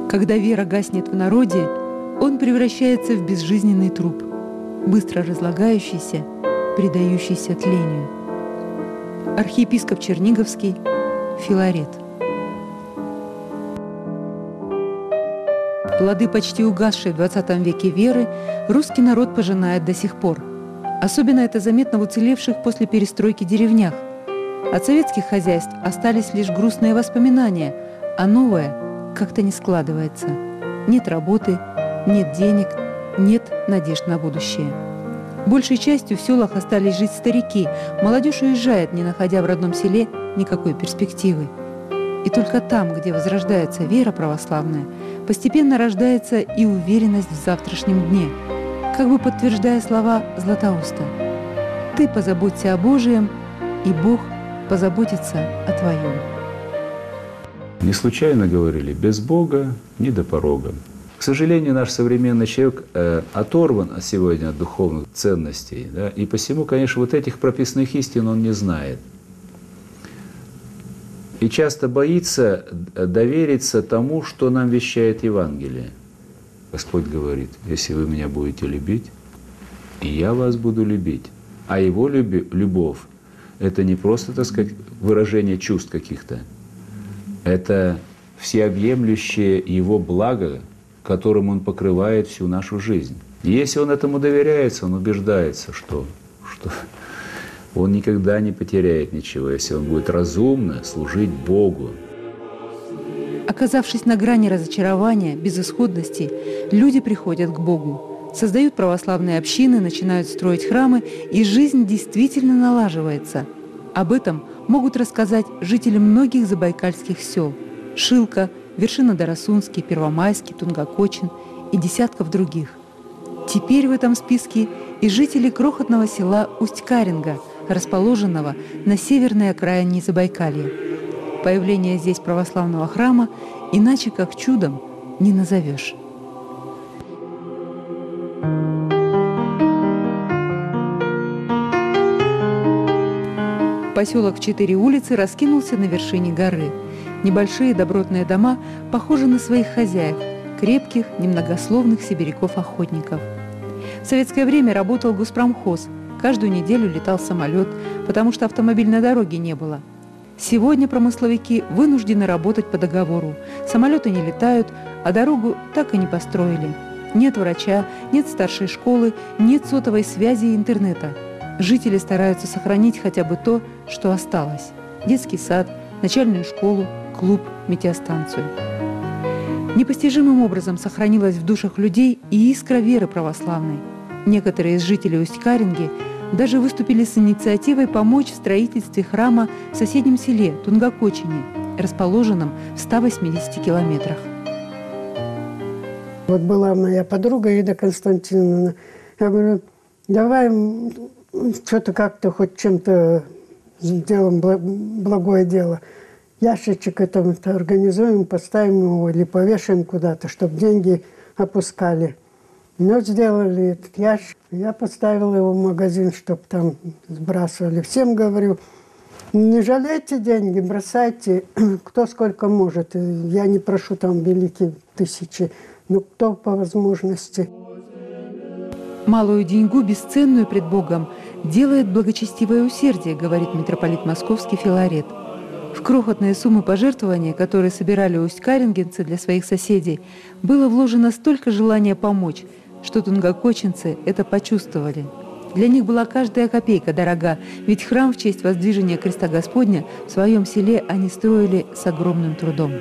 Когда вера гаснет в народе, он превращается в безжизненный труп, быстро разлагающийся, предающийся тлению. Архиепископ Черниговский Филарет. Плоды почти угасшей в XX веке веры русский народ пожинает до сих пор. Особенно это заметно в уцелевших после перестройки деревнях. От советских хозяйств остались лишь грустные воспоминания, а новое как-то не складывается. Нет работы, нет денег, нет надежд на будущее. Большей частью в селах остались жить старики, молодежь уезжает, не находя в родном селе никакой перспективы. И только там, где возрождается вера православная, постепенно рождается и уверенность в завтрашнем дне, как бы подтверждая слова Златоуста: «Ты позаботься о Божием, и Бог позаботится о твоем». Не случайно говорили: без Бога ни до порога. К сожалению, наш современный человек оторван сегодня от духовных ценностей, да, и посему, конечно, вот этих прописных истин он не знает. И часто боится довериться тому, что нам вещает Евангелие. Господь говорит: если вы меня будете любить, и я вас буду любить. А Его любовь – это не просто, так сказать, выражение чувств каких-то. Это всеобъемлющее Его благо, которым Он покрывает всю нашу жизнь. И если он этому доверяется, он убеждается, что он никогда не потеряет ничего, если он будет разумно служить Богу. Оказавшись на грани разочарования, безысходности, люди приходят к Богу, создают православные общины, начинают строить храмы, и жизнь действительно налаживается. Об этом могут рассказать жители многих забайкальских сел – Шилка, Вершина-Дарасунский, Первомайский, Тунгакочин и десятков других. Теперь в этом списке и жители крохотного села Усть-Каринга, расположенного на северной окраине Забайкалья. Появление здесь православного храма иначе как чудом не назовешь. Поселок в 4 улицы раскинулся на вершине горы. Небольшие добротные дома похожи на своих хозяев, крепких, немногословных сибиряков-охотников. В советское время работал госпромхоз. Каждую неделю летал самолет, потому что автомобильной дороги не было. Сегодня промысловики вынуждены работать по договору. Самолеты не летают, а дорогу так и не построили. Нет врача, нет старшей школы, нет сотовой связи и интернета. Жители стараются сохранить хотя бы то, что осталось. Детский сад, начальную школу, клуб, метеостанцию. Непостижимым образом сохранилась в душах людей и искра веры православной. Некоторые из жителей Усть-Каринги даже выступили с инициативой помочь в строительстве храма в соседнем селе Тунгакочине, расположенном в 180 километрах. Вот была моя подруга Ида Константиновна. Я говорю: давай что-то как-то хоть чем-то сделаем благое дело. Ящичек это организуем, поставим его или повешаем куда-то, чтобы деньги опускали. Ну, сделали этот ящик. Я поставила его в магазин, чтобы там сбрасывали. Всем говорю: не жалейте деньги, бросайте, кто сколько может. Я не прошу там великие тысячи, но кто по возможности. Малую деньгу, бесценную пред Богом, делает благочестивое усердие, говорит митрополит Московский Филарет. В крохотные суммы пожертвования, которые собирали усть-карингенцы для своих соседей, было вложено столько желания помочь, что тунгакочинцы это почувствовали. Для них была каждая копейка дорога, ведь храм в честь воздвижения креста Господня в своем селе они строили с огромным трудом.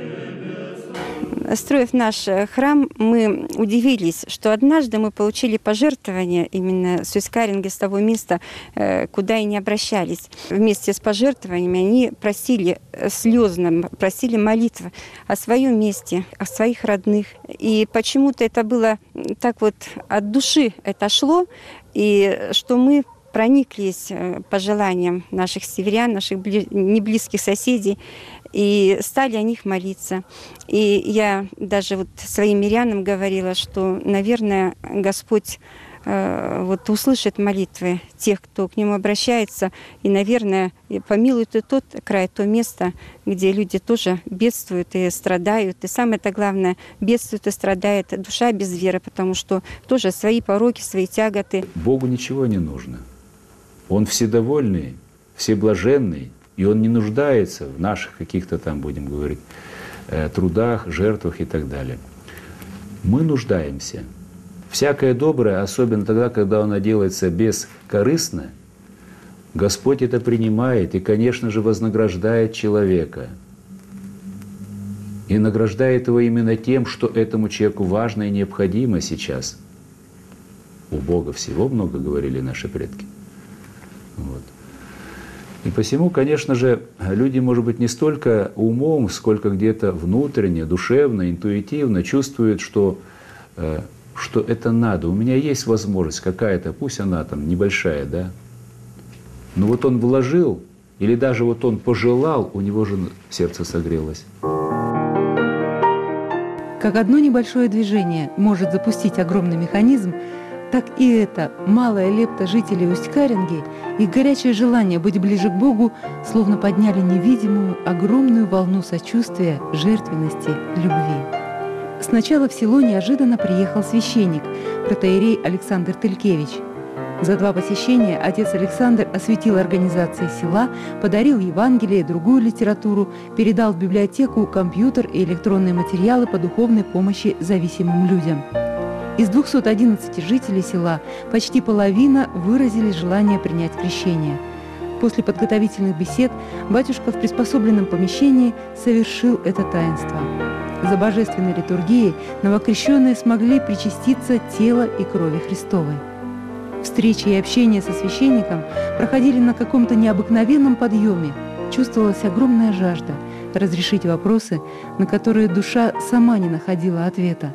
Строив наш храм, мы удивились, что однажды мы получили пожертвования именно с Усть-Каринги, с того места, куда и не обращались. Вместе с пожертвованиями они просили слезно, просили молитвы о своем месте, о своих родных. И почему-то это было так вот от души это шло, и что мы прониклись пожеланиям наших северян, наших неблизких соседей, и стали о них молиться. И я даже вот своим мирянам говорила, что, наверное, Господь вот услышит молитвы тех, кто к нему обращается, и, наверное, помилует и тот край, то место, где люди тоже бедствуют и страдают. И самое-то главное, бедствует и страдает душа без веры, потому что тоже свои пороки, свои тяготы. Богу ничего не нужно. Он вседовольный, всеблаженный, и Он не нуждается в наших каких-то там, будем говорить, трудах, жертвах и так далее. Мы нуждаемся. Всякое доброе, особенно тогда, когда оно делается бескорыстно, Господь это принимает и, конечно же, вознаграждает человека. И награждает его именно тем, что этому человеку важно и необходимо сейчас. У Бога всего много, говорили наши предки. Вот. И посему, конечно же, люди, может быть, не столько умом, сколько где-то внутренне, душевно, интуитивно чувствуют, что это надо. У меня есть возможность какая-то, пусть она там небольшая, да, но вот он вложил, или даже вот он пожелал, у него же сердце согрелось. Как одно небольшое движение может запустить огромный механизм, так и это малая лепта жителей Усть-Каринги, их горячее желание быть ближе к Богу словно подняли невидимую огромную волну сочувствия, жертвенности, любви. Сначала в село неожиданно приехал священник, протоиерей Александр Тылькевич. За 2 посещения отец Александр осветил организации села, подарил Евангелие и другую литературу, передал в библиотеку компьютер и электронные материалы по духовной помощи зависимым людям. Из 211 жителей села почти половина выразили желание принять крещение. После подготовительных бесед батюшка в приспособленном помещении совершил это таинство. За божественной литургией новокрещенные смогли причаститься тела и крови Христовой. Встречи и общение со священником проходили на каком-то необыкновенном подъеме. Чувствовалась огромная жажда разрешить вопросы, на которые душа сама не находила ответа.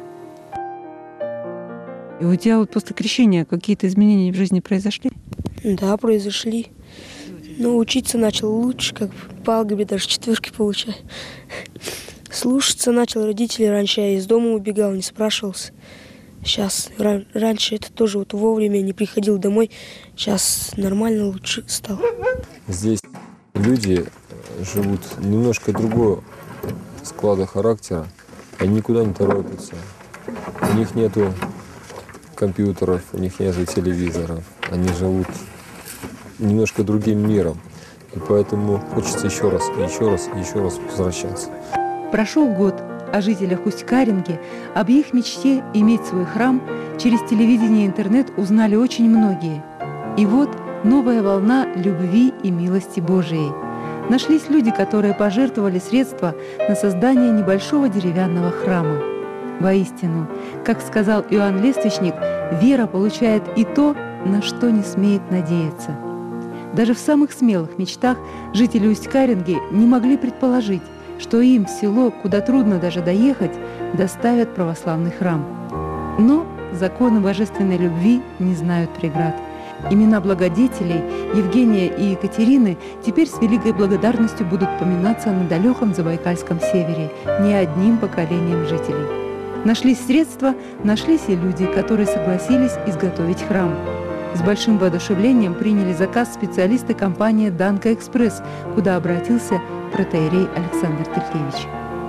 И у тебя вот после крещения какие-то изменения в жизни произошли? Да, произошли. Но учиться начал лучше, как по алгебре даже 4 получаю. Слушаться начал родителей раньше, я из дома убегал, не спрашивался. Сейчас, раньше это тоже вот вовремя не приходил домой, сейчас нормально лучше стал. Здесь люди живут немножко другого склада характера, они никуда не торопятся, у них нету компьютеров, у них нету телевизоров, они живут немножко другим миром, и поэтому хочется еще раз возвращаться. Прошел год, о жителях Усть-Каринги, об их мечте иметь свой храм через телевидение и интернет узнали очень многие. И вот новая волна любви и милости Божией. Нашлись люди, которые пожертвовали средства на создание небольшого деревянного храма. Воистину, как сказал Иоанн Лествичник, вера получает и то, на что не смеет надеяться. Даже в самых смелых мечтах жители Усть-Каринги не могли предположить, что им в село, куда трудно даже доехать, доставят православный храм. Но законы божественной любви не знают преград. Имена благодетелей Евгения и Екатерины теперь с великой благодарностью будут поминаться на далеком Забайкальском севере не одним поколением жителей. Нашлись средства, нашлись и люди, которые согласились изготовить храм. С большим воодушевлением приняли заказ специалисты компании «Данка Экспресс», куда обратился протоиерей Александр Тылькевич.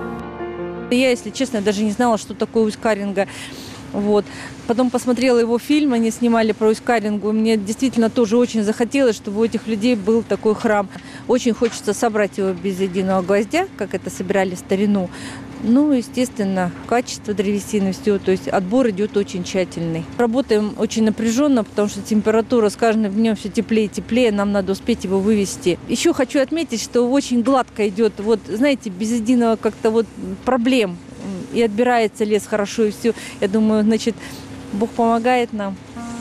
Я, если честно, даже не знала, что такое Усть-Каринга. Вот. Потом посмотрела его фильм, они снимали про Усть-Карингу. Мне действительно тоже очень захотелось, чтобы у этих людей был такой храм. Очень хочется собрать его без единого гвоздя, как это собирали в старину. Ну, естественно, качество древесины, все, то есть отбор идет очень тщательный. Работаем очень напряженно, потому что температура с каждым днем все теплее и теплее, нам надо успеть его вывести. Еще хочу отметить, что очень гладко идет, вот, знаете, без единого как-то вот проблем. И отбирается лес хорошо, и все. Я думаю, значит, Бог помогает нам.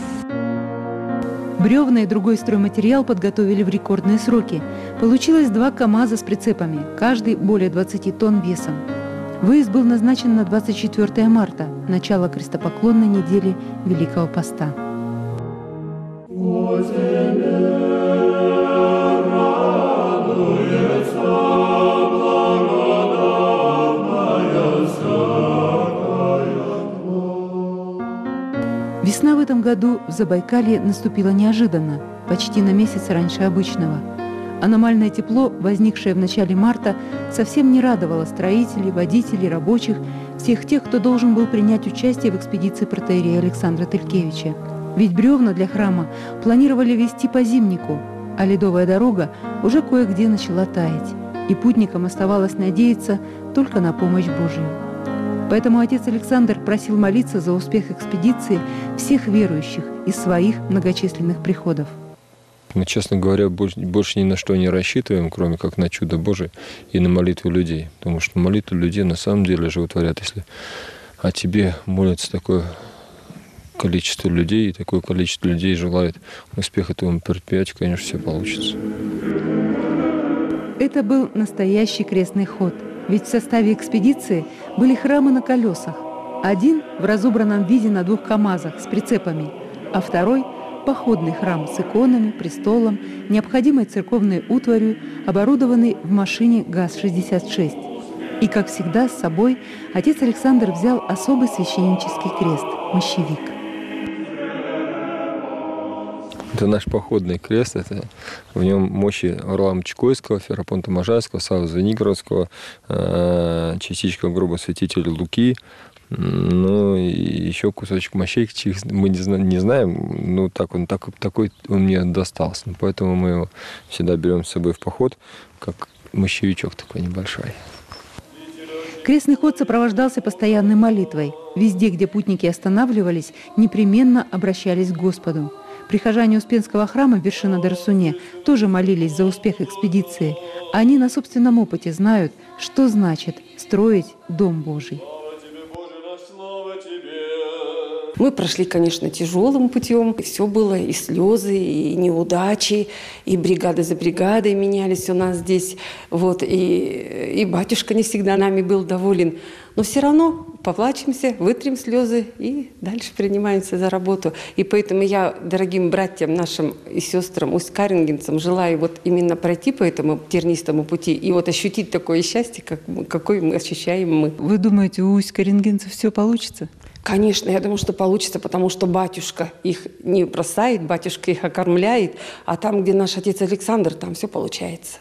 Бревна и другой стройматериал подготовили в рекордные сроки. Получилось 2 КАМАЗа с прицепами, каждый более 20 тонн весом. Выезд был назначен на 24 марта, начало крестопоклонной недели Великого Поста. Весна в этом году в Забайкалье наступила неожиданно, почти на месяц раньше обычного. Аномальное тепло, возникшее в начале марта, совсем не радовало строителей, водителей, рабочих, всех тех, кто должен был принять участие в экспедиции протоиерея Александра Тылькевича. Ведь бревна для храма планировали везти по Зимнику, а ледовая дорога уже кое-где начала таять, и путникам оставалось надеяться только на помощь Божию. Поэтому отец Александр просил молиться за успех экспедиции всех верующих из своих многочисленных приходов. Мы, честно говоря, больше ни на что не рассчитываем, кроме как на чудо Божие и на молитву людей. Потому что молитву людей на самом деле животворят. Если о тебе молится такое количество людей, и такое количество людей желает успеха твоему предприятию, конечно, все получится. Это был настоящий крестный ход. Ведь в составе экспедиции были храмы на колесах. Один в разобранном виде на 2 КАМАЗах с прицепами, а второй – походный храм с иконами, престолом, необходимой церковной утварью, оборудованный в машине ГАЗ-66. И, как всегда, с собой отец Александр взял особый священнический крест – мощевик. Это наш походный крест, это в нем мощи Варлама Чекойского, Ферапонта Можайского, Саввы Звенигородского, частичка гроба святителя Луки, ну и еще кусочек мощей, мы не знаем, но такой он мне достался. Поэтому мы его всегда берем с собой в поход, как мощевичок такой небольшой. Крестный ход сопровождался постоянной молитвой. Везде, где путники останавливались, непременно обращались к Господу. Прихожане Успенского храма в Вершина-Дарасуне тоже молились за успех экспедиции. Они на собственном опыте знают, что значит строить Дом Божий. Мы прошли, конечно, тяжелым путем. Все было и слезы, и неудачи, и бригады за бригадой менялись у нас здесь. Вот, и батюшка не всегда нами был доволен. Но все равно поплачемся, вытрем слезы и дальше принимаемся за работу. И поэтому я дорогим братьям нашим и сестрам, усть-карингенцам, желаю вот именно пройти по этому тернистому пути и вот ощутить такое счастье, какое мы ощущаем мы. Вы думаете, у усть-карингенцев все получится? Конечно, я думаю, что получится, потому что батюшка их не бросает, батюшка их окормляет, а там, где наш отец Александр, там все получается.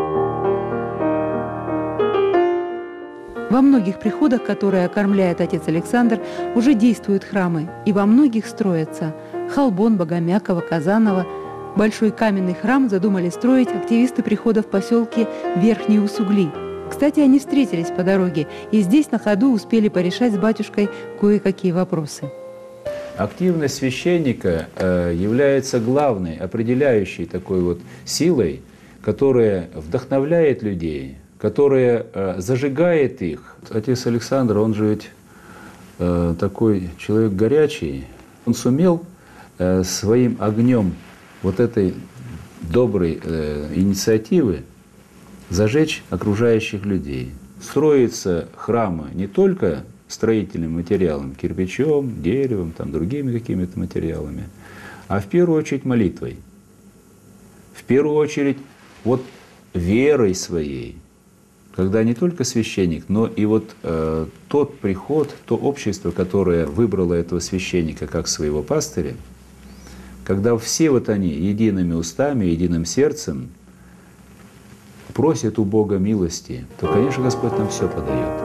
Во многих приходах, которые окормляет отец Александр, уже действуют храмы, и во многих строятся. Халбон, Богомякова, Казанова. Большой каменный храм задумали строить активисты прихода в поселке Верхние Усугли. Кстати, они встретились по дороге, и здесь на ходу успели порешать с батюшкой кое-какие вопросы. Активность священника является главной, определяющей такой вот силой, которая вдохновляет людей, которая зажигает их. Отец Александр, он же ведь такой человек горячий. Он сумел своим огнем вот этой доброй инициативы зажечь окружающих людей. Строятся храмы не только строительным материалом, кирпичом, деревом, там, другими какими-то материалами, а в первую очередь молитвой. В первую очередь вот верой своей. Когда не только священник, но и вот тот приход, то общество, которое выбрало этого священника как своего пастыря, когда все вот они едиными устами, единым сердцем просят у Бога милости, то, конечно, Господь нам все подает.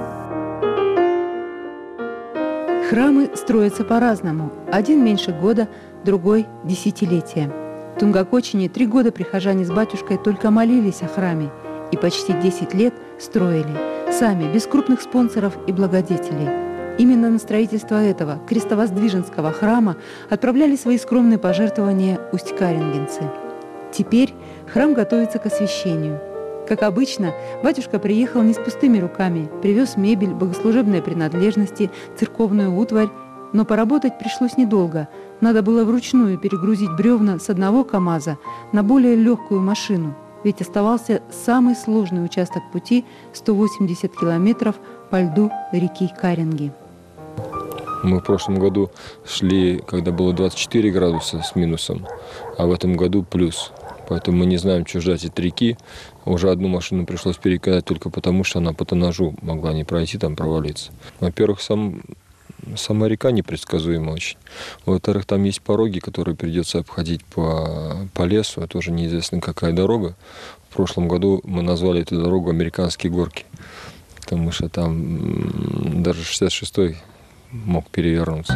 Храмы строятся по-разному. Один меньше года, другой – десятилетия. В Тунгакочине 3 года прихожане с батюшкой только молились о храме и почти 10 лет строили, сами, без крупных спонсоров и благодетелей. Именно на строительство этого крестовоздвиженского храма отправляли свои скромные пожертвования усть-карингенцы. Теперь храм готовится к освящению. Как обычно, батюшка приехал не с пустыми руками, привез мебель, богослужебные принадлежности, церковную утварь, но поработать пришлось недолго. Надо было вручную перегрузить бревна с 1 КАМАЗа на более легкую машину, ведь оставался самый сложный участок пути – 180 километров по льду реки Каринги. Мы в прошлом году шли, когда было 24 градуса с минусом, а в этом году плюс. Поэтому мы не знаем, что ждать от реки. Уже одну машину пришлось перекидать только потому, что она по тоннажу могла не пройти, там провалиться. Во-первых, сам сама река непредсказуема очень. Во-вторых, там есть пороги, которые придется обходить по лесу. Это уже неизвестно какая дорога. В прошлом году мы назвали эту дорогу «Американские горки», потому что там даже 66-й мог перевернуться.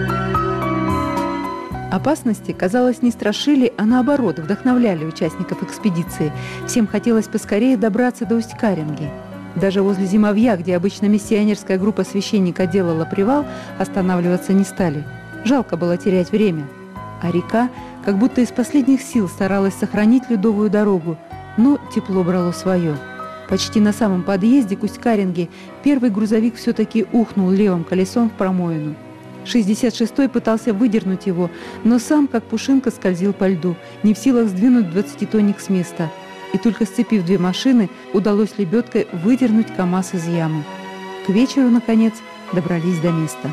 Опасности, казалось, не страшили, а наоборот, вдохновляли участников экспедиции. Всем хотелось поскорее добраться до Усть-Каринги. Даже возле Зимовья, где обычно миссионерская группа священника делала привал, останавливаться не стали. Жалко было терять время. А река как будто из последних сил старалась сохранить ледовую дорогу, но тепло брало свое. Почти на самом подъезде к Усть-Каринге первый грузовик все-таки ухнул левым колесом в промоину. 66-й пытался выдернуть его, но сам, как пушинка, скользил по льду, не в силах сдвинуть 20-тонник с места. И только сцепив две машины, удалось лебедкой выдернуть КАМАЗ из ямы. К вечеру, наконец, добрались до места.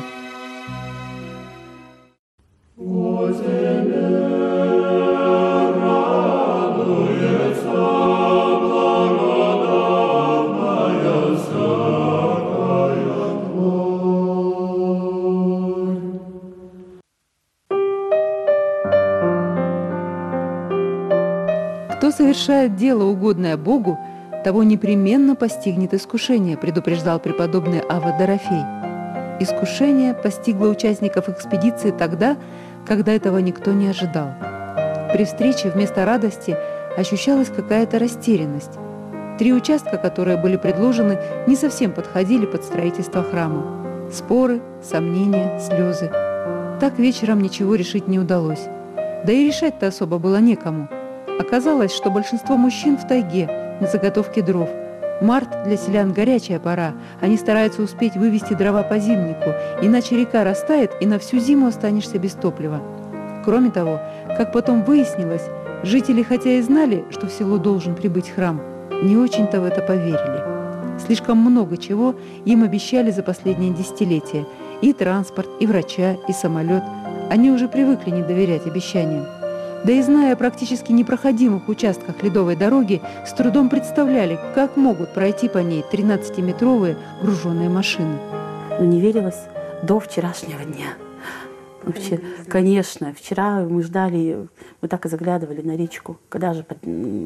Кто совершает дело, угодное Богу, того непременно постигнет искушение, предупреждал преподобный Авва Дорофей. Искушение постигло участников экспедиции тогда, когда этого никто не ожидал. При встрече вместо радости ощущалась какая-то растерянность. 3 участка, которые были предложены, не совсем подходили под строительство храма. Споры, сомнения, слезы. Так вечером ничего решить не удалось. Да и решать-то особо было некому. Оказалось, что большинство мужчин в тайге, на заготовке дров. Март для селян горячая пора. Они стараются успеть вывести дрова по зимнику, иначе река растает, и на всю зиму останешься без топлива. Кроме того, как потом выяснилось, жители, хотя и знали, что в село должен прибыть храм, не очень-то в это поверили. Слишком много чего им обещали за последние десятилетия. И транспорт, и врача, и самолет. Они уже привыкли не доверять обещаниям. Да и зная о практически непроходимых участках ледовой дороги, с трудом представляли, как могут пройти по ней 13-метровые груженные машины. Но не верилось до вчерашнего дня. Вообще, конечно, вчера мы ждали, мы так и заглядывали на речку, когда же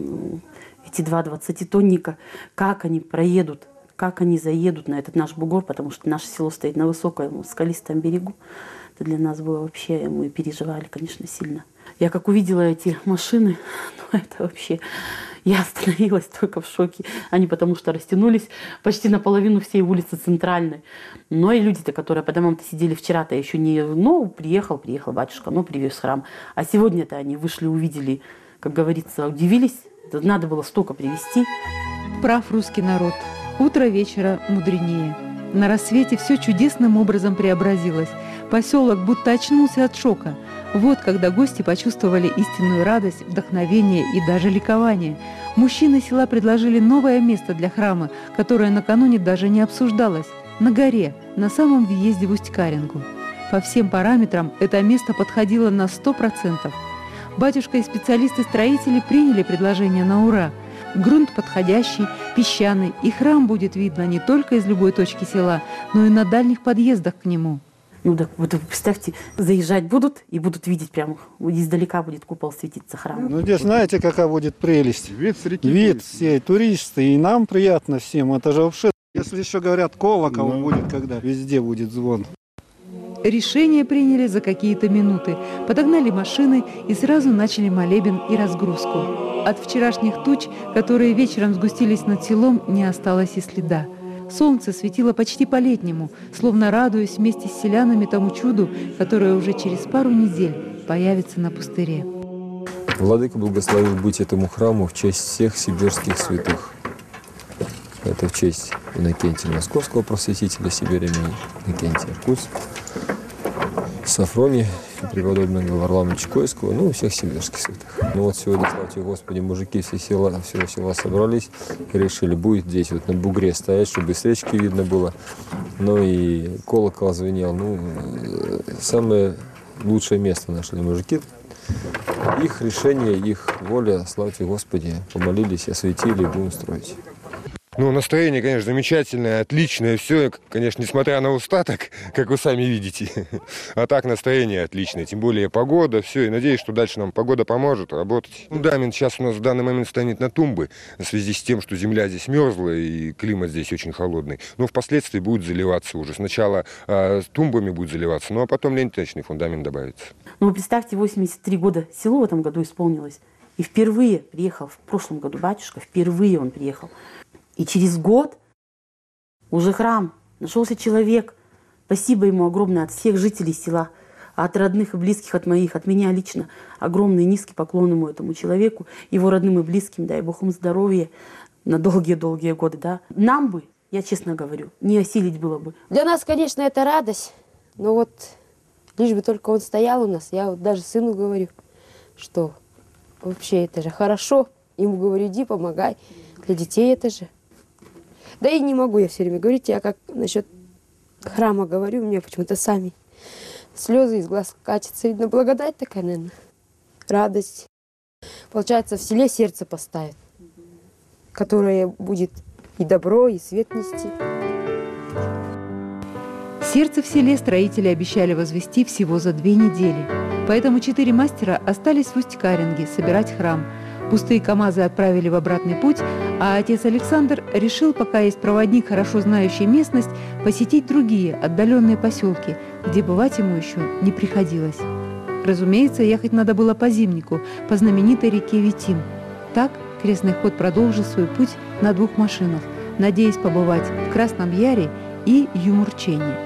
эти 2 20-тонника, как они проедут, как они заедут на этот наш бугор, потому что наше село стоит на высоком скалистом берегу. Это для нас было вообще, мы переживали, конечно, сильно. Я как увидела эти машины, ну это вообще, я остановилась только в шоке. Они потому что растянулись почти наполовину всей улицы Центральной. Но и люди-то, которые по домам-то сидели вчера-то еще не, ну, приехал батюшка, ну, привез храм. А сегодня-то они вышли, увидели, как говорится, удивились. Надо было столько привезти. Прав русский народ. Утро вечера мудренее. На рассвете все чудесным образом преобразилось. Поселок будто очнулся от шока. Вот когда гости почувствовали истинную радость, вдохновение и даже ликование. Мужчины села предложили новое место для храма, которое накануне даже не обсуждалось. На горе, на самом въезде в Усть-Карингу. По всем параметрам это место подходило на 100%. Батюшка и специалисты-строители приняли предложение на ура. Грунт подходящий, песчаный, и храм будет видно не только из любой точки села, но и на дальних подъездах к нему. Ну да, вот представьте, заезжать будут и будут видеть прямо, издалека будет купол светиться храма. Ну здесь знаете, какая будет прелесть? Вид с реки. Вид все, туристы, и нам приятно всем, это же вообще. Если еще говорят, колокол будет, когда везде будет звон. Решение приняли за какие-то минуты. Подогнали машины и сразу начали молебен и разгрузку. От вчерашних туч, которые вечером сгустились над селом, не осталось и следа. Солнце светило почти по-летнему, словно радуясь вместе с селянами тому чуду, которое уже через пару недель появится на пустыре. Владыка благословил быть этому храму в честь всех сибирских святых. Это в честь Иннокентия Московского, просветителя Сибири, Иннокентия Иркутского, Сафрония, преподобного Варламовича Койского, ну и всех сибирских святых. Ну вот сегодня, слава тебе Господи, мужики всего села собрались и решили, будет здесь вот на бугре стоять, чтобы с речки видно было. Ну и колокол звенел. Ну, самое лучшее место нашли мужики. Их решение, их воля, слава тебе Господи, помолились, осветили, будем строить. Ну, настроение, конечно, замечательное, отличное, все, конечно, несмотря на устаток, как вы сами видите. А так настроение отличное, тем более погода, все, и надеюсь, что дальше нам погода поможет работать. Фундамент сейчас у нас в данный момент стоит на тумбы, в связи с тем, что земля здесь мерзлая и климат здесь очень холодный. Но впоследствии будет заливаться уже. Сначала тумбами будет заливаться, ну а потом ленточный фундамент добавится. Ну, вы представьте, 83 года село в этом году исполнилось. И впервые приехал, в прошлом году батюшка, впервые он приехал. И через год уже храм, нашелся человек. Спасибо ему огромное от всех жителей села, от родных и близких, от моих, от меня лично. Огромный низкий поклон ему, этому человеку, его родным и близким, дай Бог им здоровья на долгие-долгие годы. Да. Нам бы, я честно говорю, не осилить было бы. Для нас, конечно, это радость, но вот лишь бы только он стоял у нас. Я вот даже сыну говорю, что вообще это же хорошо. Ему говорю, иди, помогай. Для детей это же. Да и не могу я все время говорить. Я как насчет храма говорю, мне почему-то сами слезы из глаз катятся. Видно, благодать такая, наверное, радость. Получается, в селе сердце поставит, которое будет и добро, и свет нести. Сердце в селе строители обещали возвести всего за 2 недели. Поэтому 4 мастера остались в Усть-Каринге собирать храм. Пустые КАМАЗы отправили в обратный путь, а отец Александр решил, пока есть проводник, хорошо знающий местность, посетить другие отдаленные поселки, где бывать ему еще не приходилось. Разумеется, ехать надо было по Зимнику, по знаменитой реке Витим. Так крестный ход продолжил свой путь на 2 машинах, надеясь побывать в Красном Яре и Юмурчене.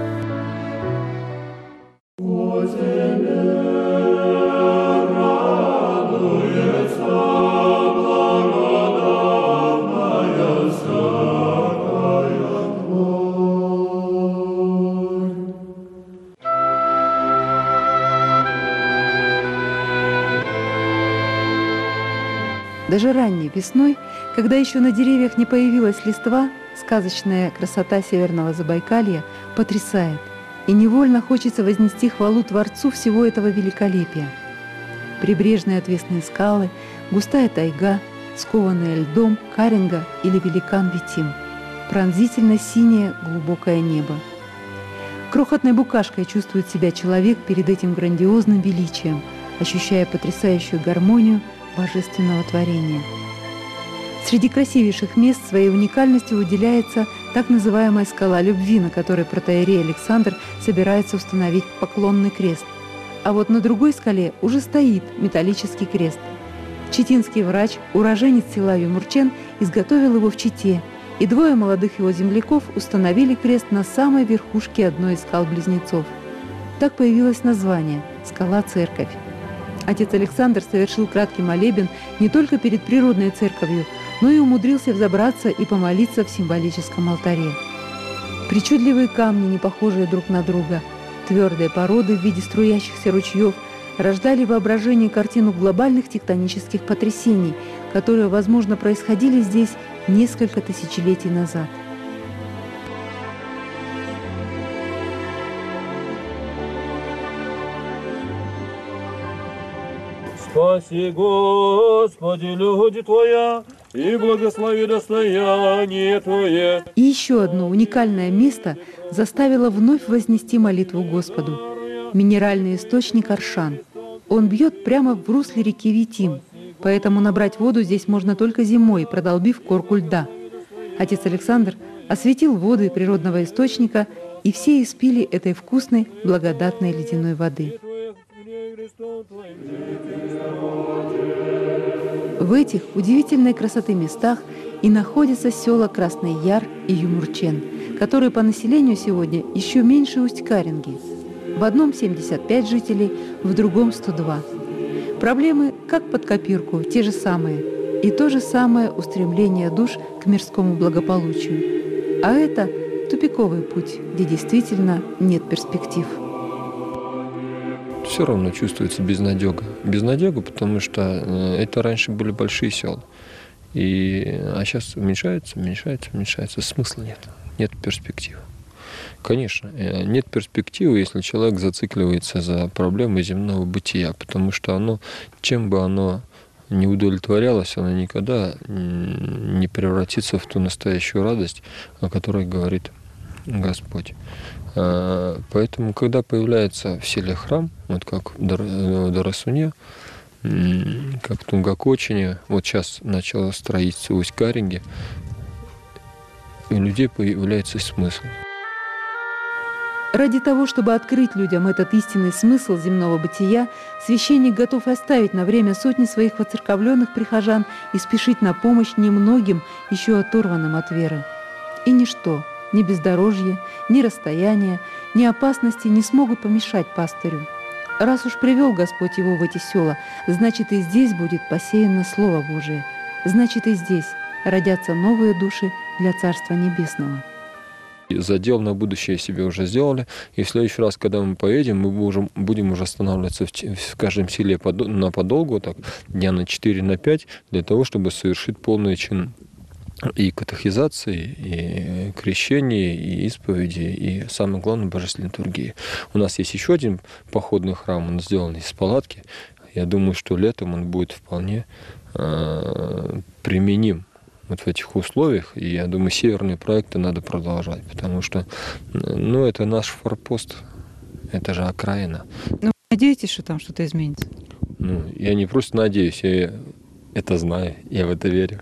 Даже ранней весной, когда еще на деревьях не появилась листва, сказочная красота Северного Забайкалья потрясает, и невольно хочется вознести хвалу Творцу всего этого великолепия. Прибрежные отвесные скалы, густая тайга, скованная льдом Каринга или великан Витим, пронзительно синее глубокое небо. Крохотной букашкой чувствует себя человек перед этим грандиозным величием, ощущая потрясающую гармонию божественного творения. Среди красивейших мест своей уникальностью выделяется так называемая скала любви, на которой протоиерей Александр собирается установить поклонный крест. А вот на другой скале уже стоит металлический крест. Читинский врач, уроженец села Юмурчен, изготовил его в Чите, и 2 молодых его земляков установили крест на самой верхушке одной из скал-близнецов. Так появилось название «Скала-церковь». Отец Александр совершил краткий молебен не только перед природной церковью, но и умудрился взобраться и помолиться в символическом алтаре. Причудливые камни, не похожие друг на друга, твердые породы в виде струящихся ручьев рождали в воображении картину глобальных тектонических потрясений, которые, возможно, происходили здесь несколько тысячелетий назад. Спаси, Господи, люди Твоя, и благослови достояние Твое. И еще одно уникальное место заставило вновь вознести молитву Господу. Минеральный источник Аршан. Он бьет прямо в русле реки Витим, поэтому набрать воду здесь можно только зимой, продолбив корку льда. Отец Александр осветил воды природного источника, и все испили этой вкусной, благодатной ледяной воды. В этих удивительной красоты местах и находятся села Красный Яр и Юмурчен, которые по населению сегодня еще меньше Усть-Каринги. В одном 75 жителей, в другом 102. Проблемы, как под копирку, те же самые. И то же самое устремление душ к мирскому благополучию. А это тупиковый путь, где действительно нет перспектив. Все равно чувствуется безнадега. Безнадега, потому что это раньше были большие села. А сейчас уменьшается. Смысла нет. Нет перспектив. Конечно, нет перспективы, если человек зацикливается за проблемой земного бытия, потому что оно, чем бы оно не удовлетворялась, она никогда не превратится в ту настоящую радость, о которой говорит Господь. Поэтому, когда появляется в селе храм, вот как в Дарасуне, как в Тунгакочине, вот сейчас начало строиться в Усть-Каринге, у людей появляется смысл. Ради того, чтобы открыть людям этот истинный смысл земного бытия, священник готов оставить на время сотни своих воцерковленных прихожан и спешить на помощь немногим, еще оторванным от веры. И ничто, ни бездорожье, ни расстояние, ни опасности не смогут помешать пастырю. Раз уж привел Господь его в эти села, значит и здесь будет посеяно Слово Божие, значит и здесь родятся новые души для Царства Небесного. Задел на будущее себе уже сделали, и в следующий раз, когда мы поедем, мы будем уже останавливаться в каждом селе на подолгу, так, дня на 4-5, для того, чтобы совершить полный чин и катехизации, и крещения, и исповеди, и, самое главное, божественной литургии. У нас есть еще один походный храм, он сделан из палатки. Я думаю, что летом он будет вполне применим вот в этих условиях. И я думаю, северные проекты надо продолжать, потому что это наш форпост, это же окраина. Ну, надеетесь, что там что-то изменится? Я не просто надеюсь, я это знаю, я в это верю.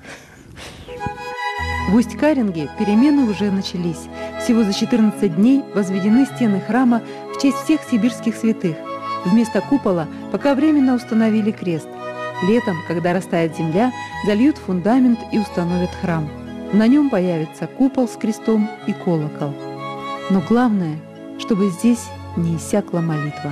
В Усть-Каринге перемены уже начались. Всего за 14 дней возведены стены храма в честь всех сибирских святых. Вместо купола пока временно установили крест. Летом, когда растает земля, зальют фундамент и установят храм. На нем появится купол с крестом и колокол. Но главное, чтобы здесь не иссякла молитва.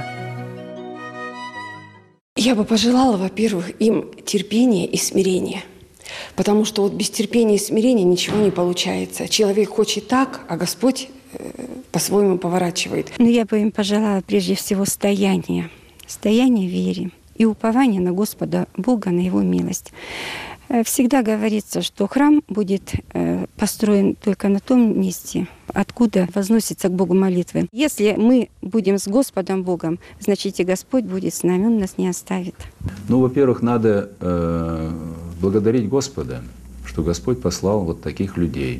Я бы пожелала, во-первых, им терпения и смирения. Потому что вот без терпения и смирения ничего не получается. Человек хочет так, а Господь по-своему поворачивает. Но я бы им пожелала прежде всего стояния в вере и упования на Господа Бога, на Его милость. Всегда говорится, что храм будет построен только на том месте, откуда возносится к Богу молитвы. Если мы будем с Господом Богом, значит и Господь будет с нами, Он нас не оставит. Во-первых, надо благодарить Господа, что Господь послал вот таких людей.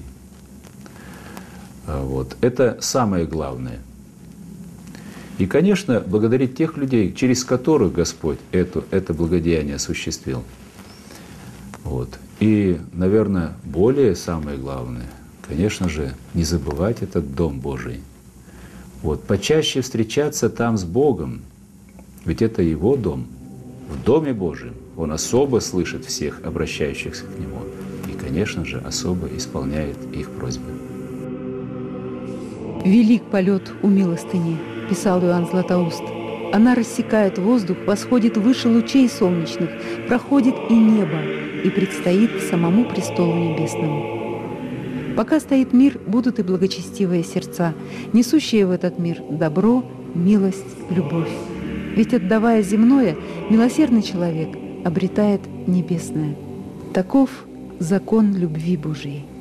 Это самое главное. И, конечно, благодарить тех людей, через которых Господь это благодеяние осуществил. И, наверное, самое главное, конечно же, не забывать этот Дом Божий. Почаще встречаться там с Богом, ведь это Его дом. В Доме Божьем Он особо слышит всех обращающихся к Нему и, конечно же, особо исполняет их просьбы. «Велик полет у милостыни», – писал Иоанн Златоуст. «Она рассекает воздух, восходит выше лучей солнечных, проходит и небо, и предстоит самому престолу небесному. Пока стоит мир, будут и благочестивые сердца, несущие в этот мир добро, милость, любовь. Ведь, отдавая земное, милосердный человек обретает небесное. Таков закон любви Божией».